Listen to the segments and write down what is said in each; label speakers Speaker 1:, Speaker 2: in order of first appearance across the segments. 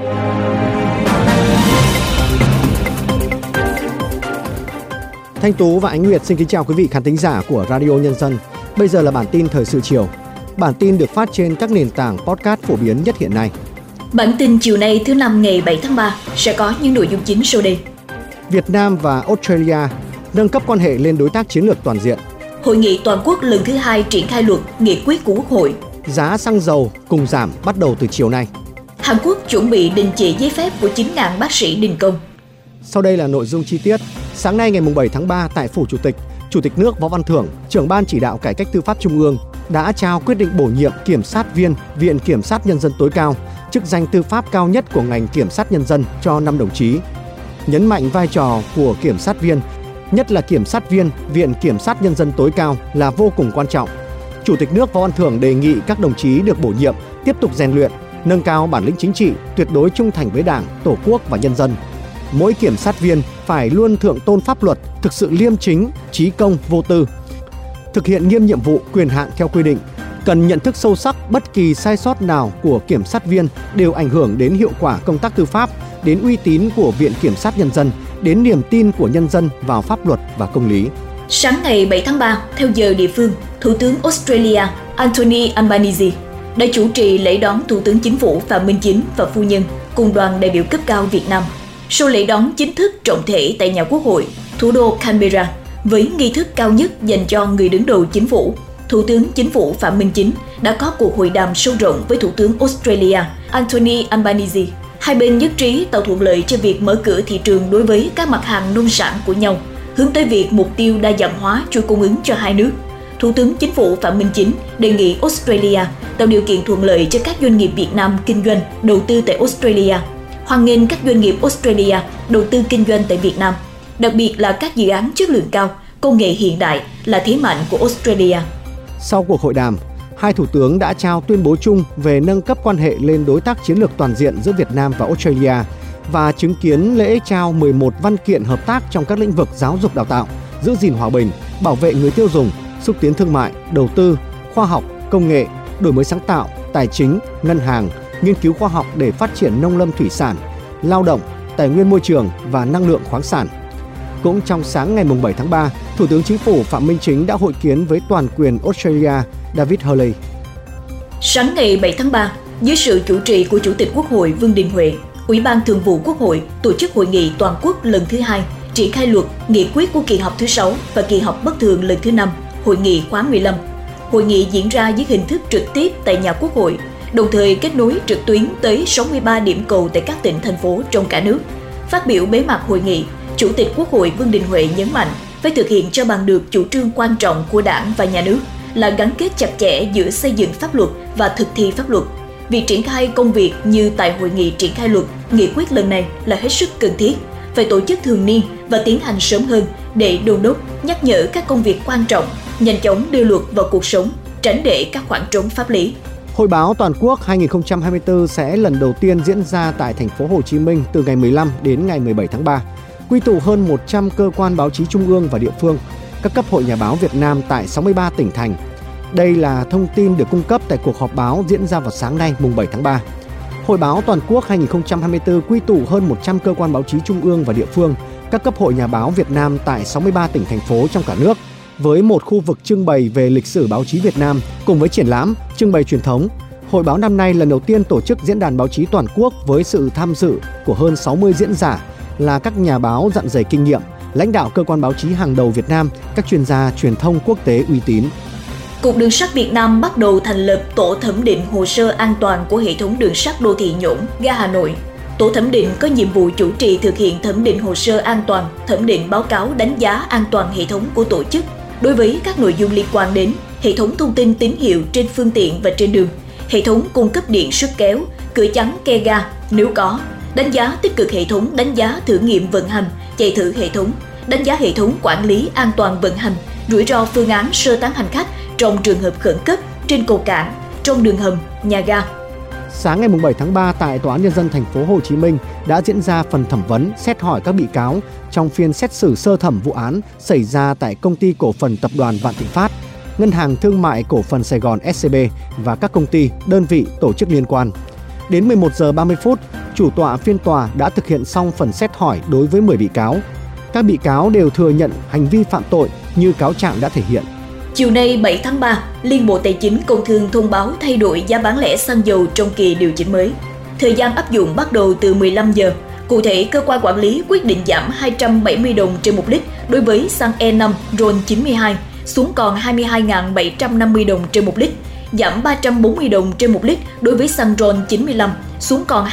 Speaker 1: Thanh Tú và Ánh Nguyệt xin kính chào quý vị khán thính giả của Radio Nhân dân. Bây giờ là bản tin thời sự chiều. Bản tin được phát trên các nền tảng podcast phổ biến nhất hiện nay.
Speaker 2: Bản tin chiều nay thứ Năm ngày 7 tháng 3 sẽ có những nội dung chính sau đây.
Speaker 1: Việt Nam và Australia nâng cấp quan hệ lên đối tác chiến lược toàn diện.
Speaker 2: Hội nghị toàn quốc lần thứ 2 triển khai luật, nghị quyết của Quốc hội.
Speaker 1: Giá xăng dầu cùng giảm bắt đầu từ chiều nay.
Speaker 2: Hàn Quốc chuẩn bị đình chỉ giấy phép của 9.000 bác sĩ đình công.
Speaker 1: Sau đây là nội dung chi tiết. Sáng nay ngày 7 tháng 3 tại Phủ Chủ tịch nước Võ Văn Thưởng, trưởng Ban chỉ đạo cải cách tư pháp Trung ương đã trao quyết định bổ nhiệm kiểm sát viên Viện Kiểm sát Nhân dân tối cao, chức danh tư pháp cao nhất của ngành kiểm sát nhân dân cho 5 đồng chí. Nhấn mạnh vai trò của kiểm sát viên, nhất là kiểm sát viên Viện Kiểm sát Nhân dân tối cao là vô cùng quan trọng. Chủ tịch nước Võ Văn Thưởng đề nghị các đồng chí được bổ nhiệm tiếp tục rèn luyện, nâng cao bản lĩnh chính trị, tuyệt đối trung thành với Đảng, Tổ quốc và nhân dân. Mỗi kiểm sát viên phải luôn thượng tôn pháp luật, thực sự liêm chính, trí công, vô tư, thực hiện nghiêm nhiệm vụ, quyền hạn theo quy định. Cần nhận thức sâu sắc bất kỳ sai sót nào của kiểm sát viên đều ảnh hưởng đến hiệu quả công tác tư pháp, đến uy tín của Viện Kiểm sát Nhân dân, đến niềm tin của nhân dân vào pháp luật và công lý.
Speaker 2: Sáng ngày 7 tháng 3, theo giờ địa phương, Thủ tướng Australia Anthony Albanese đã chủ trì lễ đón Thủ tướng Chính phủ Phạm Minh Chính và phu nhân cùng đoàn đại biểu cấp cao Việt Nam. Sau lễ đón chính thức trọng thể tại nhà Quốc hội, thủ đô Canberra, với nghi thức cao nhất dành cho người đứng đầu chính phủ, Thủ tướng Chính phủ Phạm Minh Chính đã có cuộc hội đàm sâu rộng với Thủ tướng Australia Anthony Albanese. Hai bên nhất trí tạo thuận lợi cho việc mở cửa thị trường đối với các mặt hàng nông sản của nhau, hướng tới việc mục tiêu đa dạng hóa chuỗi cung ứng cho hai nước. Thủ tướng Chính phủ Phạm Minh Chính đề nghị Australia tạo điều kiện thuận lợi cho các doanh nghiệp Việt Nam kinh doanh, đầu tư tại Australia, hoan nghênh các doanh nghiệp Australia đầu tư kinh doanh tại Việt Nam, đặc biệt là các dự án chất lượng cao, công nghệ hiện đại là thế mạnh của Australia.
Speaker 1: Sau cuộc hội đàm, hai thủ tướng đã trao tuyên bố chung về nâng cấp quan hệ lên đối tác chiến lược toàn diện giữa Việt Nam và Australia và chứng kiến lễ trao 11 văn kiện hợp tác trong các lĩnh vực giáo dục đào tạo, giữ gìn hòa bình, bảo vệ người tiêu dùng, xúc tiến thương mại, đầu tư, khoa học, công nghệ, đổi mới sáng tạo, tài chính, ngân hàng, nghiên cứu khoa học để phát triển nông lâm thủy sản, lao động, tài nguyên môi trường và năng lượng khoáng sản. Cũng trong sáng ngày 7 tháng 3, Thủ tướng Chính phủ Phạm Minh Chính đã hội kiến với toàn quyền Australia David Hurley.
Speaker 2: Sáng ngày 7 tháng 3, dưới sự chủ trì của Chủ tịch Quốc hội Vương Đình Huệ, Ủy ban Thường vụ Quốc hội tổ chức hội nghị toàn quốc lần thứ 2 triển khai luật, nghị quyết của kỳ họp thứ 6 và kỳ họp bất thường lần thứ 5, hội nghị khóa 15. Hội nghị diễn ra dưới hình thức trực tiếp tại nhà Quốc hội, đồng thời kết nối trực tuyến tới 63 điểm cầu tại các tỉnh, thành phố trong cả nước. Phát biểu bế mạc hội nghị, Chủ tịch Quốc hội Vương Đình Huệ nhấn mạnh phải thực hiện cho bằng được chủ trương quan trọng của Đảng và Nhà nước là gắn kết chặt chẽ giữa xây dựng pháp luật và thực thi pháp luật. Việc triển khai công việc như tại hội nghị triển khai luật, nghị quyết lần này là hết sức cần thiết, phải tổ chức thường niên và tiến hành sớm hơn để đôn đốc, nhắc nhở các công việc quan trọng, nhanh chóng đưa luật vào cuộc sống, tránh để các khoảng trống pháp lý.
Speaker 1: Hội báo toàn quốc 2024 sẽ lần đầu tiên diễn ra tại thành phố Hồ Chí Minh từ ngày 15 đến ngày 17 tháng 3, quy tụ hơn 100 cơ quan báo chí trung ương và địa phương, các cấp hội nhà báo Việt Nam tại 63 tỉnh thành. Đây là thông tin được cung cấp tại cuộc họp báo diễn ra vào sáng nay mùng 7 tháng 3. Hội báo toàn quốc 2024 quy tụ hơn 100 cơ quan báo chí trung ương và địa phương, các cấp hội nhà báo Việt Nam tại 63 tỉnh thành phố trong cả nước, với một khu vực trưng bày về lịch sử báo chí Việt Nam cùng với triển lãm, trưng bày truyền thống. Hội báo năm nay lần đầu tiên tổ chức diễn đàn báo chí toàn quốc với sự tham dự của hơn 60 diễn giả là các nhà báo dặn dày kinh nghiệm, lãnh đạo cơ quan báo chí hàng đầu Việt Nam, các chuyên gia truyền thông quốc tế uy tín.
Speaker 2: Cục Đường sắt Việt Nam bắt đầu thành lập tổ thẩm định hồ sơ an toàn của hệ thống đường sắt đô thị Nhổn, ga Hà Nội. Tổ thẩm định có nhiệm vụ chủ trì thực hiện thẩm định hồ sơ an toàn, thẩm định báo cáo đánh giá an toàn hệ thống của tổ chức đối với các nội dung liên quan đến hệ thống thông tin tín hiệu trên phương tiện và trên đường, hệ thống cung cấp điện sức kéo, cửa chắn ke ga nếu có, đánh giá tích cực hệ thống đánh giá thử nghiệm vận hành, chạy thử hệ thống, đánh giá hệ thống quản lý an toàn vận hành, rủi ro phương án sơ tán hành khách trong trường hợp khẩn cấp trên cầu cảng, trong đường hầm, nhà ga.
Speaker 1: Sáng ngày 7 tháng 3 tại Tòa án Nhân dân thành phố Hồ Chí Minh đã diễn ra phần thẩm vấn xét hỏi các bị cáo trong phiên xét xử sơ thẩm vụ án xảy ra tại Công ty Cổ phần Tập đoàn Vạn Thịnh Phát, Ngân hàng Thương mại Cổ phần Sài Gòn SCB và các công ty, đơn vị, tổ chức liên quan. Đến 11 giờ 30 phút, chủ tọa phiên tòa đã thực hiện xong phần xét hỏi đối với 10 bị cáo. Các bị cáo đều thừa nhận hành vi phạm tội như cáo trạng đã thể hiện.
Speaker 2: Chiều nay 7 tháng 3, Liên Bộ Tài chính Công Thương thông báo thay đổi giá bán lẻ xăng dầu trong kỳ điều chỉnh mới. Thời gian áp dụng bắt đầu từ 15 giờ. Cụ thể, cơ quan quản lý quyết định giảm 270 đồng trên 1 lít đối với xăng E5 RON92 xuống còn 22.750 đồng trên 1 lít, giảm 340 đồng trên 1 lít đối với xăng RON95 xuống còn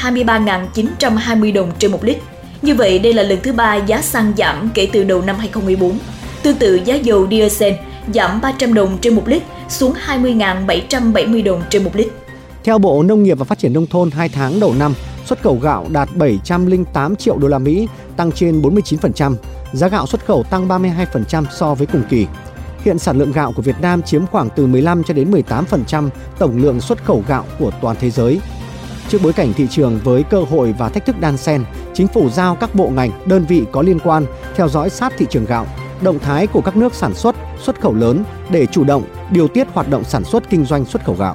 Speaker 2: 23.920 đồng trên 1 lít. Như vậy, đây là lần thứ 3 giá xăng giảm kể từ đầu năm 2014. Tương tự, giá dầu diesel giảm 300 đồng trên 1 lít xuống 20.770 đồng trên 1 lít.
Speaker 1: Theo Bộ Nông nghiệp và Phát triển Nông thôn, 2 tháng đầu năm, xuất khẩu gạo đạt 708 triệu đô la Mỹ, tăng trên 49%, giá gạo xuất khẩu tăng 32% so với cùng kỳ. Hiện sản lượng gạo của Việt Nam chiếm khoảng từ 15 cho đến 18% tổng lượng xuất khẩu gạo của toàn thế giới. Trước bối cảnh thị trường với cơ hội và thách thức đan xen, Chính phủ giao các bộ ngành, đơn vị có liên quan theo dõi sát thị trường gạo, động thái của các nước sản xuất, xuất khẩu lớn để chủ động điều tiết hoạt động sản xuất kinh doanh xuất khẩu gạo.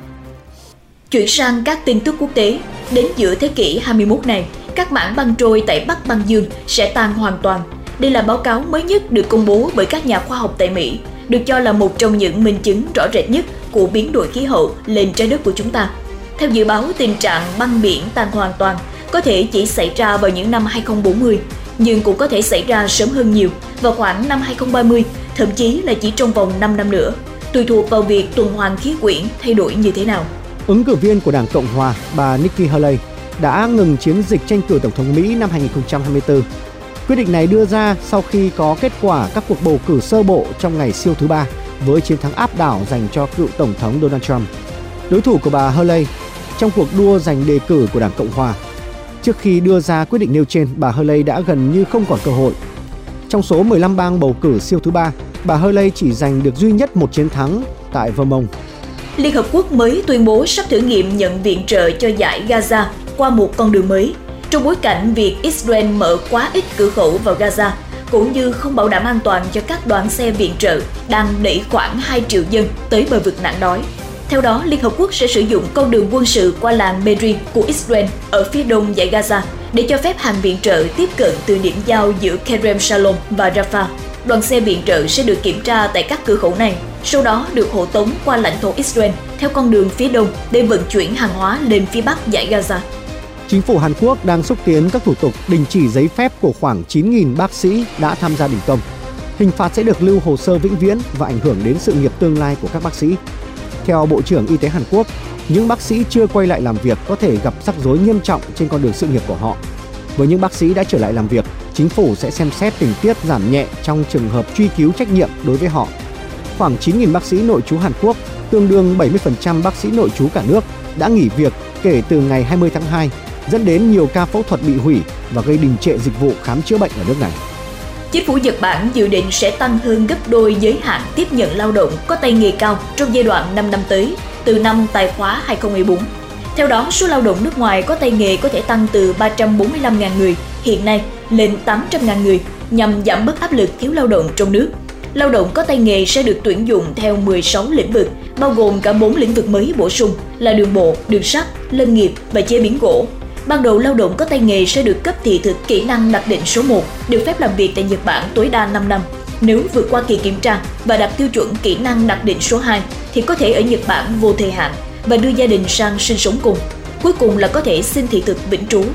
Speaker 2: Chuyển sang các tin tức quốc tế, đến giữa thế kỷ 21 này, các mảng băng trôi tại Bắc Băng Dương sẽ tan hoàn toàn. Đây là báo cáo mới nhất được công bố bởi các nhà khoa học tại Mỹ, được cho là một trong những minh chứng rõ rệt nhất của biến đổi khí hậu lên trái đất của chúng ta. Theo dự báo, tình trạng băng biển tan hoàn toàn có thể chỉ xảy ra vào những năm 2040, nhưng cũng có thể xảy ra sớm hơn nhiều, vào khoảng năm 2030, thậm chí là chỉ trong vòng 5 năm nữa, tùy thuộc vào việc tuần hoàn khí quyển thay đổi như thế nào.
Speaker 1: Ứng cử viên của Đảng Cộng Hòa, bà Nikki Haley, đã ngừng chiến dịch tranh cử Tổng thống Mỹ năm 2024. Quyết định này đưa ra sau khi có kết quả các cuộc bầu cử sơ bộ trong ngày siêu thứ 3, với chiến thắng áp đảo dành cho cựu Tổng thống Donald Trump, đối thủ của bà Haley trong cuộc đua giành đề cử của Đảng Cộng Hòa. Trước khi đưa ra quyết định nêu trên, bà Haley đã gần như không còn cơ hội. Trong số 15 bang bầu cử siêu thứ 3, bà Haley chỉ giành được duy nhất một chiến thắng tại Vermont.
Speaker 2: Liên Hợp Quốc mới tuyên bố sắp thử nghiệm nhận viện trợ cho dải Gaza qua một con đường mới, trong bối cảnh việc Israel mở quá ít cửa khẩu vào Gaza, cũng như không bảo đảm an toàn cho các đoàn xe viện trợ đang đẩy khoảng 2 triệu dân tới bờ vực nạn đói. Theo đó, Liên Hợp Quốc sẽ sử dụng con đường quân sự qua làng Be'eri của Israel ở phía đông dải Gaza để cho phép hàng viện trợ tiếp cận từ điểm giao giữa Kerem Shalom và Rafah. Đoàn xe viện trợ sẽ được kiểm tra tại các cửa khẩu này, sau đó được hộ tống qua lãnh thổ Israel theo con đường phía đông để vận chuyển hàng hóa lên phía bắc dải Gaza.
Speaker 1: Chính phủ Hàn Quốc đang xúc tiến các thủ tục đình chỉ giấy phép của khoảng 9.000 bác sĩ đã tham gia đình công. Hình phạt sẽ được lưu hồ sơ vĩnh viễn và ảnh hưởng đến sự nghiệp tương lai của các bác sĩ. Theo Bộ trưởng Y tế Hàn Quốc, những bác sĩ chưa quay lại làm việc có thể gặp rắc rối nghiêm trọng trên con đường sự nghiệp của họ. Với những bác sĩ đã trở lại làm việc, chính phủ sẽ xem xét tình tiết giảm nhẹ trong trường hợp truy cứu trách nhiệm đối với họ. Khoảng 9.000 bác sĩ nội trú Hàn Quốc, tương đương 70% bác sĩ nội trú cả nước, đã nghỉ việc kể từ ngày 20 tháng 2, dẫn đến nhiều ca phẫu thuật bị hủy và gây đình trệ dịch vụ khám chữa bệnh ở nước này.
Speaker 2: Chính phủ Nhật Bản dự định sẽ tăng hơn gấp đôi giới hạn tiếp nhận lao động có tay nghề cao trong giai đoạn 5 năm tới, từ năm tài khóa 2014. Theo đó, số lao động nước ngoài có tay nghề có thể tăng từ 345.000 người hiện nay lên 800.000 người nhằm giảm bớt áp lực thiếu lao động trong nước. Lao động có tay nghề sẽ được tuyển dụng theo 16 lĩnh vực, bao gồm cả 4 lĩnh vực mới bổ sung là đường bộ, đường sắt, lâm nghiệp và chế biến gỗ. Ban đầu, lao động có tay nghề sẽ được cấp thị thực kỹ năng đặc định số 1, được phép làm việc tại Nhật Bản tối đa 5 năm. Nếu vượt qua kỳ kiểm tra và đạt tiêu chuẩn kỹ năng đặc định số 2 thì có thể ở Nhật Bản vô thời hạn và đưa gia đình sang sinh sống cùng. Cuối cùng là có thể xin thị thực vĩnh trú.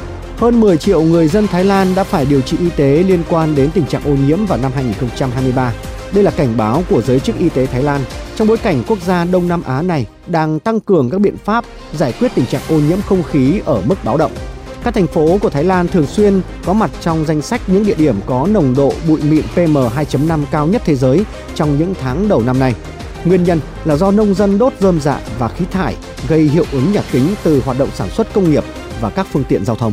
Speaker 1: Hơn 10 triệu người dân Thái Lan đã phải điều trị y tế liên quan đến tình trạng ô nhiễm vào năm 2023. Đây là cảnh báo của giới chức y tế Thái Lan trong bối cảnh quốc gia Đông Nam Á này đang tăng cường các biện pháp giải quyết tình trạng ô nhiễm không khí ở mức báo động. Các thành phố của Thái Lan thường xuyên có mặt trong danh sách những địa điểm có nồng độ bụi mịn PM2.5 cao nhất thế giới trong những tháng đầu năm nay. Nguyên nhân là do nông dân đốt rơm rạ và khí thải gây hiệu ứng nhà kính từ hoạt động sản xuất công nghiệp và các phương tiện giao thông.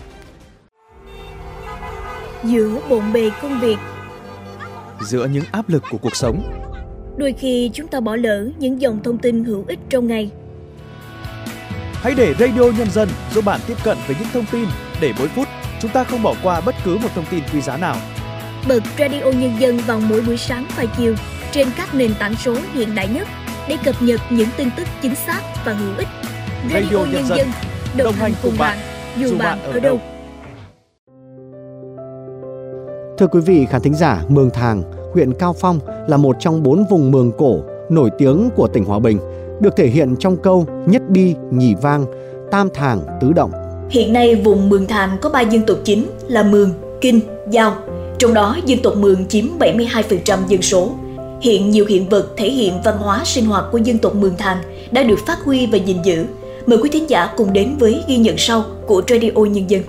Speaker 2: Giữa bộn bề công việc,
Speaker 3: giữa những áp lực của cuộc sống,
Speaker 2: đôi khi chúng ta bỏ lỡ những dòng thông tin hữu ích trong ngày.
Speaker 3: Hãy để Radio Nhân dân giúp bạn tiếp cận với những thông tin để mỗi phút chúng ta không bỏ qua bất cứ một thông tin quý giá nào.
Speaker 2: Bật Radio Nhân dân vào mỗi buổi sáng và chiều trên các nền tảng số hiện đại nhất để cập nhật những tin tức chính xác và hữu ích.
Speaker 3: Radio Nhân dân,
Speaker 2: đồng hành cùng bạn, dù bạn ở đâu.
Speaker 1: Thưa quý vị khán thính giả, Mường Thàng, huyện Cao Phong là một trong 4 vùng mường cổ nổi tiếng của tỉnh Hòa Bình, được thể hiện trong câu nhất bi, nhì vang, tam thàng, tứ động.
Speaker 2: Hiện nay vùng Mường Thàng có 3 dân tộc chính là Mường, Kinh, Dao. Trong đó dân tộc Mường chiếm 72% dân số. Hiện nhiều hiện vật thể hiện văn hóa sinh hoạt của dân tộc Mường Thàng đã được phát huy và gìn giữ. Mời quý thính giả cùng đến với ghi nhận sau của Radio Nhân dân.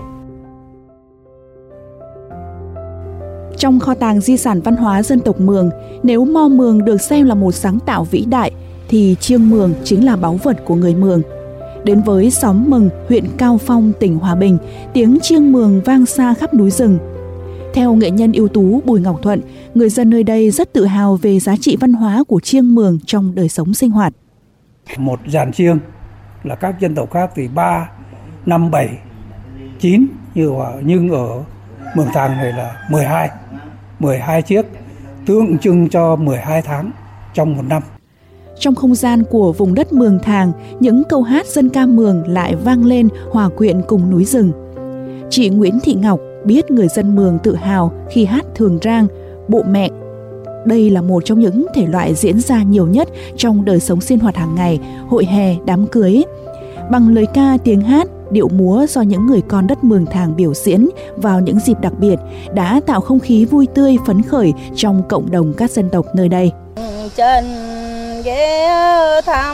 Speaker 4: Trong kho tàng di sản văn hóa dân tộc Mường, nếu Mo Mường được xem là một sáng tạo vĩ đại, thì chiêng Mường chính là báu vật của người Mường. Đến với xóm Mừng, huyện Cao Phong, tỉnh Hòa Bình, tiếng chiêng Mường vang xa khắp núi rừng. Theo nghệ nhân ưu tú Bùi Ngọc Thuận, người dân nơi đây rất tự hào về giá trị văn hóa của chiêng Mường trong đời sống sinh hoạt.
Speaker 5: Một dàn chiêng là các dân tộc khác thì 3, 5, 7, 9, nhưng ở Mường Thàng này là 12 chiếc, tượng trưng cho 12 tháng trong một năm.
Speaker 4: Trong không gian của vùng đất Mường Thàng, những câu hát dân ca Mường lại vang lên hòa quyện cùng núi rừng. Chị Nguyễn Thị Ngọc biết người dân Mường tự hào khi hát Thường Rang, Bộ Mẹ. Đây là một trong những thể loại diễn ra nhiều nhất trong đời sống sinh hoạt hàng ngày, hội hè, đám cưới. Bằng lời ca, tiếng hát, điệu múa do những người con đất Mường Thàng biểu diễn vào những dịp đặc biệt đã tạo không khí vui tươi phấn khởi trong cộng đồng các dân tộc nơi đây.
Speaker 6: Chân ghé thăm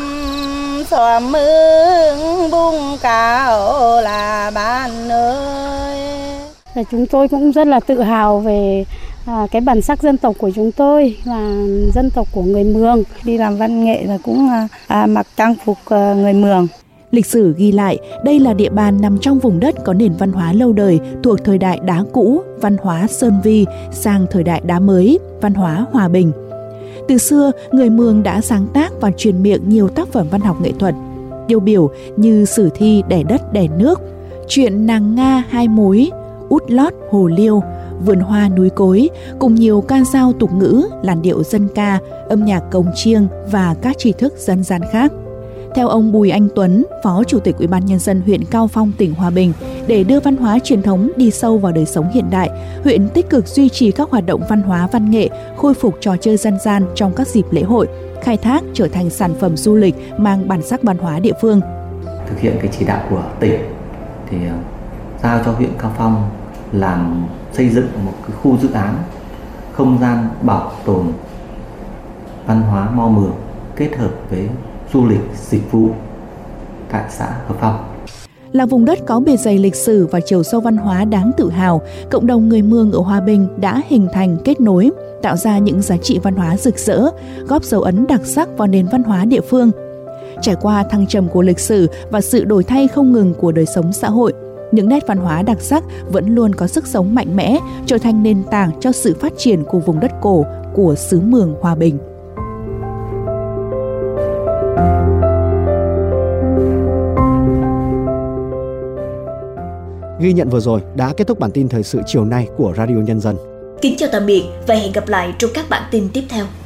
Speaker 6: xóm Mường bung cao là bạn ơi.
Speaker 7: Chúng tôi cũng rất là tự hào về cái bản sắc dân tộc của chúng tôi và dân tộc của người Mường.
Speaker 6: Đi làm văn nghệ là cũng mặc trang phục người Mường.
Speaker 4: Lịch sử ghi lại, đây là địa bàn nằm trong vùng đất có nền văn hóa lâu đời thuộc thời đại đá cũ, văn hóa Sơn Vi, sang thời đại đá mới, văn hóa Hòa Bình. Từ xưa, người Mường đã sáng tác và truyền miệng nhiều tác phẩm văn học nghệ thuật. Tiêu biểu như sử thi Đẻ đất đẻ nước, truyện Nàng Nga hai mối, Út lót hồ liêu, Vườn hoa núi cối, cùng nhiều ca dao tục ngữ, làn điệu dân ca, âm nhạc cồng chiêng và các tri thức dân gian khác. Theo ông Bùi Anh Tuấn, Phó Chủ tịch Ủy ban Nhân dân huyện Cao Phong, tỉnh Hòa Bình, để đưa văn hóa truyền thống đi sâu vào đời sống hiện đại, huyện tích cực duy trì các hoạt động văn hóa văn nghệ, khôi phục trò chơi dân gian trong các dịp lễ hội, khai thác trở thành sản phẩm du lịch mang bản sắc văn hóa địa phương.
Speaker 8: Thực hiện cái chỉ đạo của tỉnh thì giao cho huyện Cao Phong làm xây dựng một cái khu dự án không gian bảo tồn văn hóa Mo Mường kết hợp với du lịch dịch vụ tại xã Hợp Phong.
Speaker 4: Là vùng đất có bề dày lịch sử và chiều sâu văn hóa đáng tự hào, cộng đồng người Mường ở Hòa Bình đã hình thành kết nối, tạo ra những giá trị văn hóa rực rỡ, góp dấu ấn đặc sắc vào nền văn hóa địa phương. Trải qua thăng trầm của lịch sử và sự đổi thay không ngừng của đời sống xã hội, những nét văn hóa đặc sắc vẫn luôn có sức sống mạnh mẽ, trở thành nền tảng cho sự phát triển của vùng đất cổ của xứ Mường Hòa Bình.
Speaker 1: Ghi nhận vừa rồi đã kết thúc bản tin thời sự chiều nay của Radio Nhân dân.
Speaker 2: Kính chào tạm biệt và hẹn gặp lại trong các bản tin tiếp theo.